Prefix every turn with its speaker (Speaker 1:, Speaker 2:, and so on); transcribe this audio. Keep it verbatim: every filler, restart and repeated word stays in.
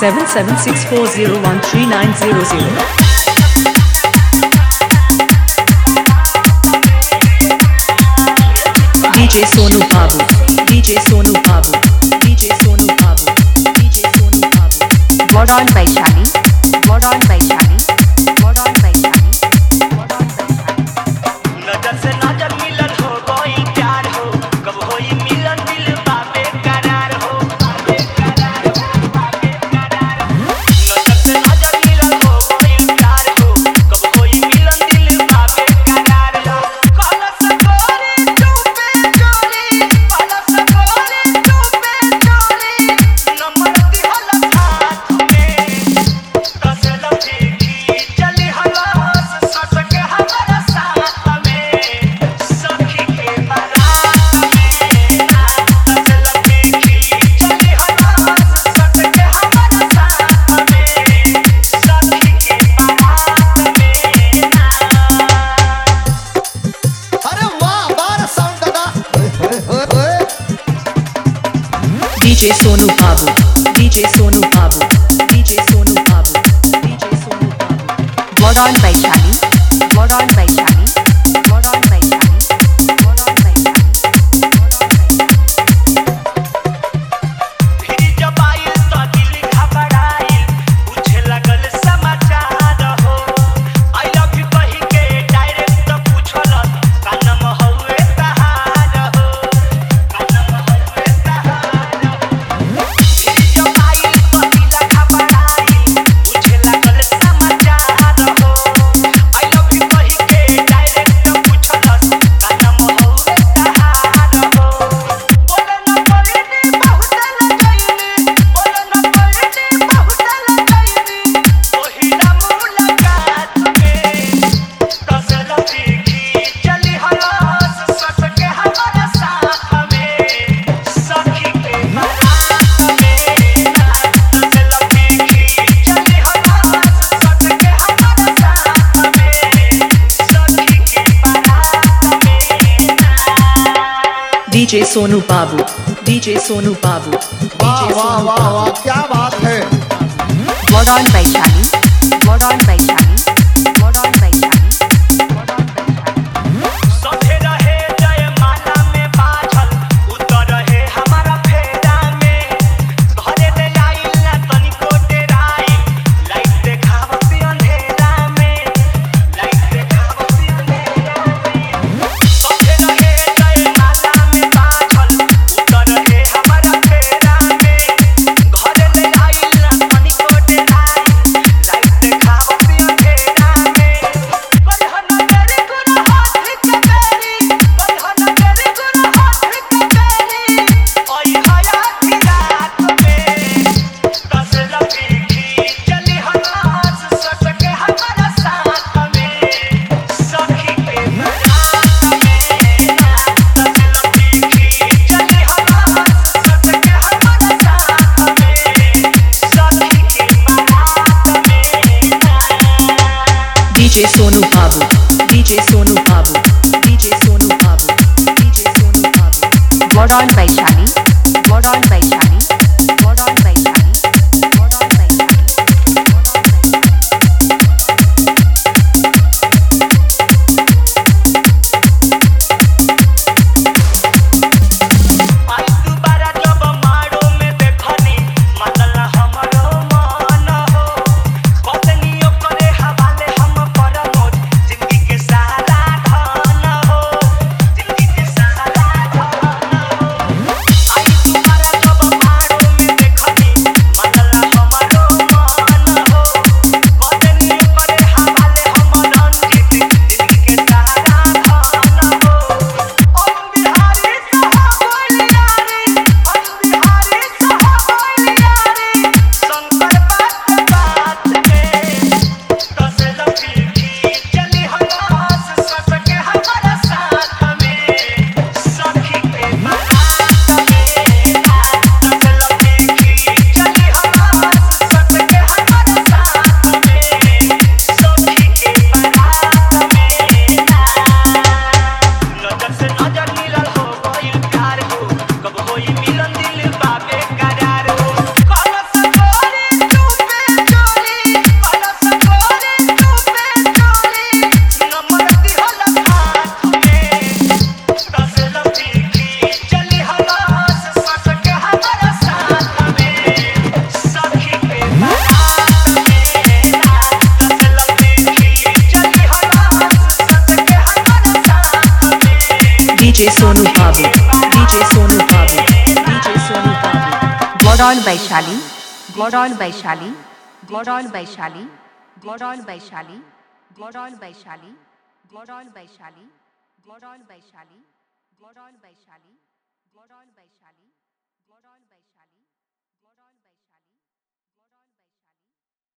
Speaker 1: seven seven six four zero one three nine zero zero. D J Sonu Babu, D J Sonu Babu, D J Sonu Babu, D J Sonu Babu.
Speaker 2: Moron Vaishali, Moron Vaishali, Moron Vaishali, Moron Vaishali.
Speaker 3: नजर से नजर मिलन हो कोई प्यार हो कब होई मिलन दिल बाबे करार हो बाबे करार हो बाबे करार हो नजर से नजर मिलन हो कोई प्यार हो कब होई मिलन दिल बाबे करार हो कलस कोरी चुपे चोरी कलस कोरी चुपे चोरी नंबर दिहल हाथ में कस लफी की चली हलास सस के हमारा साथ में सखी के बारात में ना कस लफी की चली हलास सस के हमारा साथ में सखी के बारात में ना
Speaker 4: अरे वाह बार साउंड दादा ओए ओए ओए
Speaker 1: D J Sonu Babu, D J Sonu Babu, D J Sonu Babu, D J Sonu Babu.
Speaker 2: Moron Vaishali, Moron Vaishali, Moron Vaishali, Moron Vaishali, Moron Vaishali.
Speaker 3: फिर जब आइल तो दिल घबराइल पूछे लगल समाचार हो आई लव यू कही के डायरेक्ट पूछल का नाम हउए तहार हो का नाम हउए तहार हो फिर जब आइल तो दिल घबराइल पूछे लगल समाचार हो आई लव यू कही के डायरेक्ट पूछल का नाम हउए तहार हो बोले न पड़नी बहुत लगैनी बोले न पड़नी बहुत लगैनी ओहिला मुलाकात में कस लफी की चली हलास सस के हमारा साथ में सखी के बारात में ना कस लफी की चली हलास सस के हमारा साथ में सखी के बारात में ना
Speaker 1: D J Sonu Babu, D J Sonu Babu, D
Speaker 4: वाह
Speaker 1: J
Speaker 4: वाह
Speaker 1: Sonu
Speaker 4: वाह वाह
Speaker 1: Babu.
Speaker 4: क्या बात है
Speaker 2: Moron Vaishali, Moron Vaishali, Moron Vaishali, Moron Vaishali.
Speaker 3: सभे रहे जयमाला में बाझल उतर रहे हमारा फेरा में घरे ले आइल ना तनिको डेराइल लाइट देखावत अंधेरा में लाइट देखावत अंधेरा में सभे रहे जयमाला में बाझल उतर रहे हमारा फेरा में घरे ले आइल ना तनिको डेराइल लाइट देखावत अंधेरा में बरहन मेरे गुण हाथ के बेरी बरहन मेरे गुण हाथ के बेरी ओई हया की रात में कस लफी की चली हलास सस के हमारा साथ में सखी के बारात में ना कस लफी की चली हलास सस के हमारा साथ में सखी के बारात में ना
Speaker 1: D J Sonu Babu, D J Sonu Babu, D J Sonu Babu, D J Sonu Babu.
Speaker 2: Moron Vaishali, Moron Vaishali, Moron Vaishali, Moron Vaishali, Moron Vaishali.
Speaker 3: आई दुबारा जब मारो में देखनी मतला हमरो मन हो पत्नियों करे हवाले हम परमोद जिंदगी के सारा धन हो जिंदगी के सारा धन हो
Speaker 1: DJ Sonu Babu, DJ Sonu Babu, DJ Sonu Babu.
Speaker 2: Godon Vaishali, Godon Vaishali, Godon Vaishali, Godon Vaishali, Godon Vaishali, Godon Vaishali, Godon Vaishali, Godon Vaishali, Godon Vaishali.